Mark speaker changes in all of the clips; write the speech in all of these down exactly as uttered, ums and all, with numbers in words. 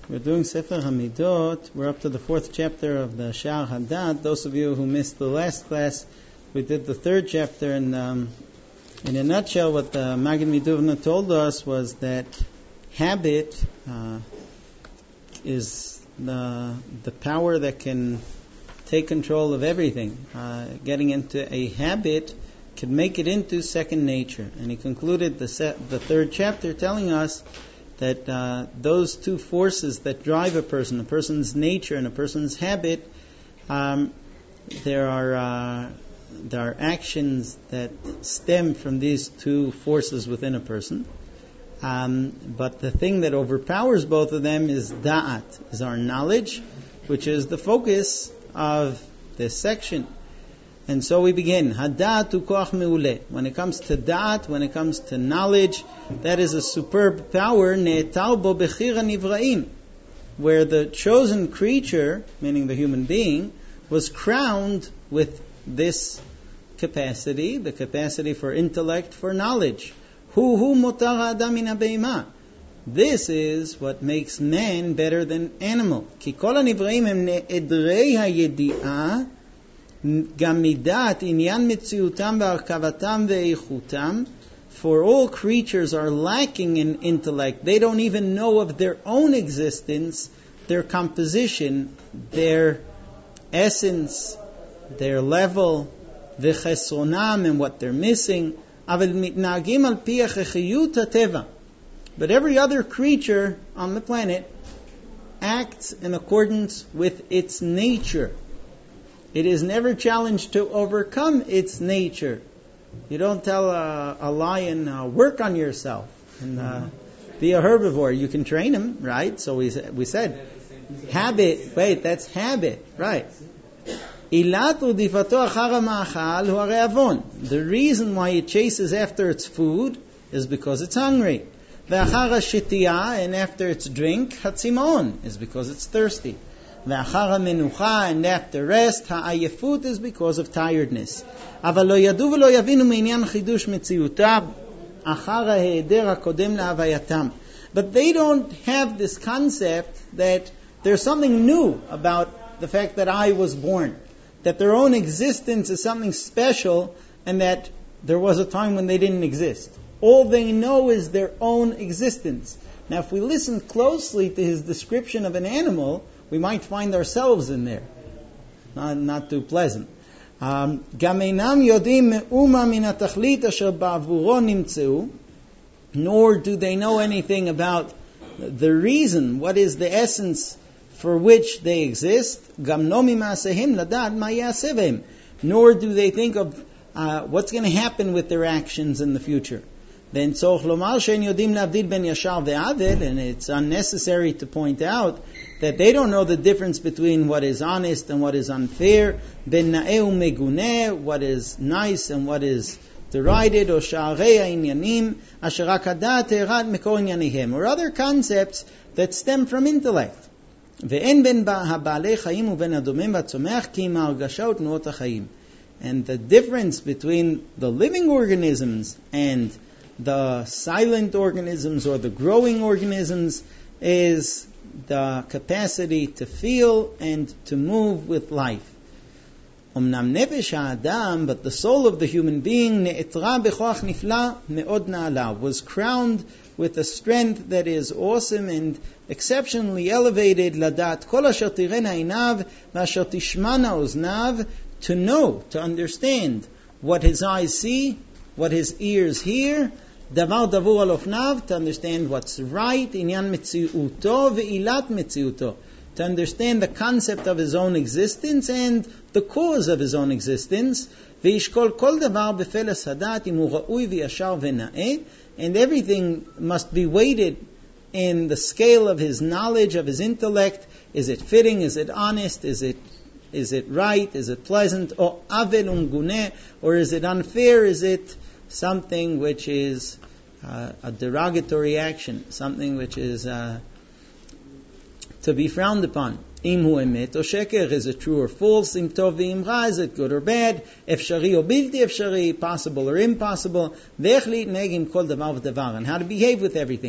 Speaker 1: We're doing Sefer Hamidot. We're up to the fourth chapter of the Sha'ar Hadat. Those of you who missed the last class, we did the third chapter, and um, in a nutshell, what the Maggid Miduvna told us was that habit uh, is the the power that can take control of everything. Uh, getting into a habit can make it into second nature. And he concluded the set, the third chapter telling us that uh, those two forces that drive a person, a person's nature and a person's habit, um, there are uh, there are actions that stem from these two forces within a person. Um, but the thing that overpowers both of them is da'at, is our knowledge, which is the focus of this section. And so we begin. Hada'atu koach me'uleh. When it comes to da'at, when it comes to knowledge, that is a superb power. Ne'etal bo bechir hanivra'im, where the chosen creature, meaning the human being, was crowned with this capacity, the capacity for intellect, for knowledge. Hu hu motar adam min habeima. This is what makes man better than animal. Ki kol hanivra'im hem ne'edrei hayedi'ah, גם מידת עניין מציאותם והרכבתם ואיכותם. For all creatures are lacking in intellect. They don't even know of their own existence, their composition, their essence, their level, וחסרונם, and what they're missing. אבל מתנהגים על פי הכרחיות הטבע. But every other creature on the planet acts in accordance with its nature. It is never challenged to overcome its nature. You don't tell a, a lion, uh, work on yourself and uh, be a herbivore. You can train him, right? So we we said, habit. Wait, that's habit, right? The reason why it chases after its food is because it's hungry. And after its drink, hatzimon, is because it's thirsty. And after rest, ha'ayefut, is because of tiredness. But they don't have this concept that there's something new about the fact that I was born, that their own existence is something special, and that there was a time when they didn't exist. All they know is their own existence. Now, if we listen closely to his description of an animal, we might find ourselves in there. Not, not too pleasant. Um, nor do they know anything about the reason, what is the essence for which they exist. Nor do they think of uh, what's going to happen with their actions in the future. Then so and it's unnecessary to point out that they don't know the difference between what is honest and what is unfair, ben na'eu meguneh, what is nice and what is derided, or sha'arei ha'inyanim asher rak hadat te'erat mekor inyanihem, or other concepts that stem from intellect. Ve'en ben ha'ba'alei chayim uben hadomem v'atzomeach ki im ha'argasha u'tnuot ha'chayim. And the difference between the living organisms and the silent organisms or the growing organisms is the capacity to feel and to move with life. Omnam nefesh ha'adam, but the soul of the human being, ne'etra bechoach nifla me'od na'ala, was crowned with a strength that is awesome and exceptionally elevated, ladat kol asher tirena einav v'asher tishmana oznav, to know, to understand what his eyes see, what his ears hear, davar davur al ofnav, to understand what's right, inyan metziuto ve'ilat metziuto, to understand the concept of his own existence and the cause of his own existence, ve'ishkol kol davar befeles hadat im hu ra'ui v'yashar ve'na'eh, and everything must be weighted in the scale of his knowledge, of his intellect. Is it fitting? Is it honest? Is it is it right? Is it pleasant? Or avel unguneh? Or is it unfair? Is it something which is uh, a derogatory action, something which is uh, to be frowned upon? Im hu emet o sheker, is it true or false? Im tov v'im ra, is it good or bad? Efshari o bilti efshari, possible or impossible? Ve'ech litneg im kol davar v'davar, and how to behave with everything.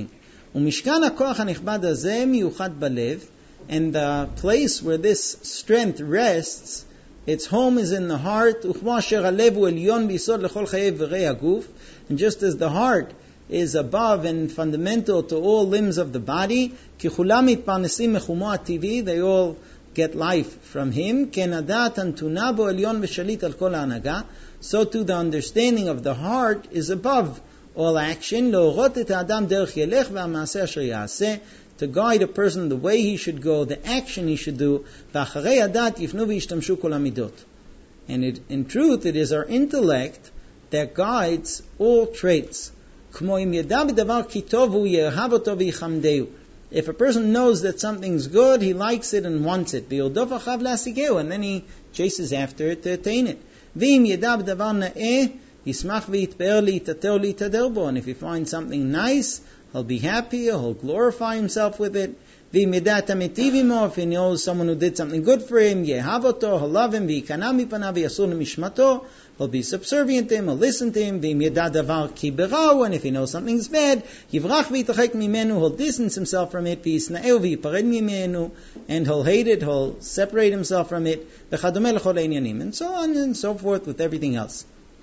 Speaker 1: ומשכן הכוח הנכבד הזה מיוחד בלב, and the place where this strength rests, its home is in the heart, וכמו אשר הלב הוא עליון ביסוד לכל חיי איברי הגוף, and just as the heart is above and fundamental to all limbs of the body, כי כולם מתפרנסים מחומו הטבעי, they all get life from him, כן הדעת הנתונה בו עליון ושליט על כל ההנהגה, so too the understanding of the heart is above all action, להורות את האדם דרך ילך והמעשה אשר יעשה, to guide a person the way he should go, the action he should do, ואחרי הדעת יפנו וישתמשו כל המידות. And it, in truth, it is our intellect that guides all traits. כמו אם ידע בדבר כי טוב הוא יאהב אותו ויחמדהו. If a person knows that something's good, he likes it and wants it. וירדוף אחריו להשיגהו, and then he chases after it to attain it. ואם ידע בדבר נאה, ישמח ויתפאר להתעטר להתהדר בו. And if he finds something nice, he'll be happy, he'll glorify himself with it. ואם ידע את המיטיב עמו, if he knows someone who did something good for him, יאהב אותו, he'll love him, ויקנא מפניו ויסור למשמתו, he'll be subservient to him, he'll listen to him. ואם ידע דבר כי ברעו, and if he knows something's bad, יברח ויתרחק ממנו, he'll distance himself from it, וישנאהו ויפרד ממנו, and he'll hate it, he'll separate himself from it, וכדומה לכל העניינים, and so on and so forth with everything else.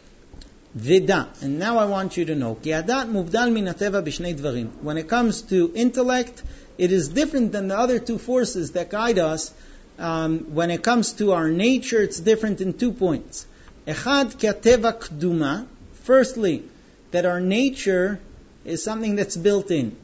Speaker 1: Vida. And now I want you to know, כי הדעת מובדל מן הטבע בשני דברים. When it comes to intellect, it is different than the other two forces that guide us. Um, when it comes to our nature, it's different in two points. אחד, כי הטבע קדומה. Firstly, that our nature is something that's built in.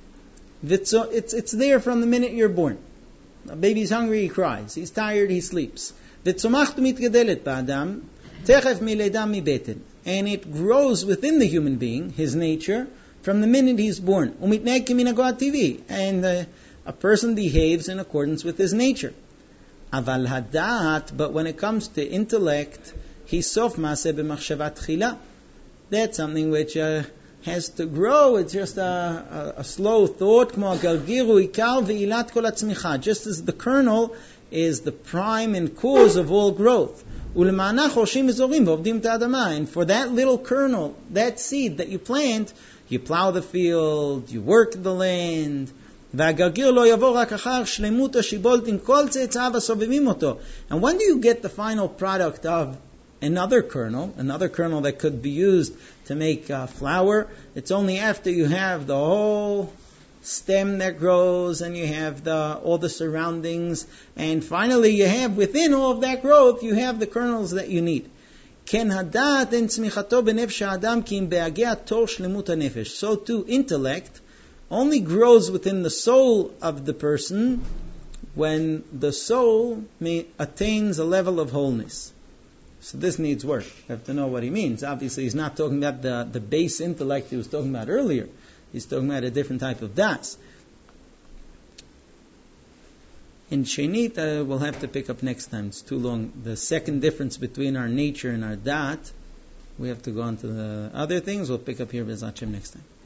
Speaker 1: It's, it's, it's there from the minute you're born. A baby's hungry, he cries. He's tired, he sleeps. וצומחת ומתגדלת באדם, תכף מלידה מבטן. And it grows within the human being, his nature, from the minute he's born. ומתנהג כמנהגו הטבעי. And uh, a person behaves in accordance with his nature. אבל הדעת, but when it comes to intellect, he סוף מעשה במחשבה תחילה. That's something which uh, has to grow. It's just a, a, a slow thought, כמו הגרגיר הוא עיקר ועילת כל הצמיחה. Just as the kernel is the prime and cause of all growth. ולמענה חורשים אזורים ועובדים את האדמה. And for that little kernel, that seed that you plant, you plow the field, you work the land. והגרגיר לא יבוא רק אחר שלמות השיבולת עם כל צאצאיו הסובבים אותו. And when do you get the final product of another kernel, another kernel that could be used to make uh, flour? It's only after you have the whole stem that grows and you have the all the surroundings, and finally you have within all of that growth you have the kernels that you need. כן הדעת אין צמיחתו בנפש האדם כי אם בהגיע תור שלמות הנפש. So too intellect only grows within the soul of the person when the soul may, attains a level of wholeness. So this needs work. You have to know what he means. Obviously he's not talking about the, the base intellect he was talking about earlier. He's talking about a different type of das. In Shenit, uh, we'll have to pick up next time. It's too long. The second difference between our nature and our dat, we have to go on to the other things. We'll pick up here B'ezrat Hashem next time.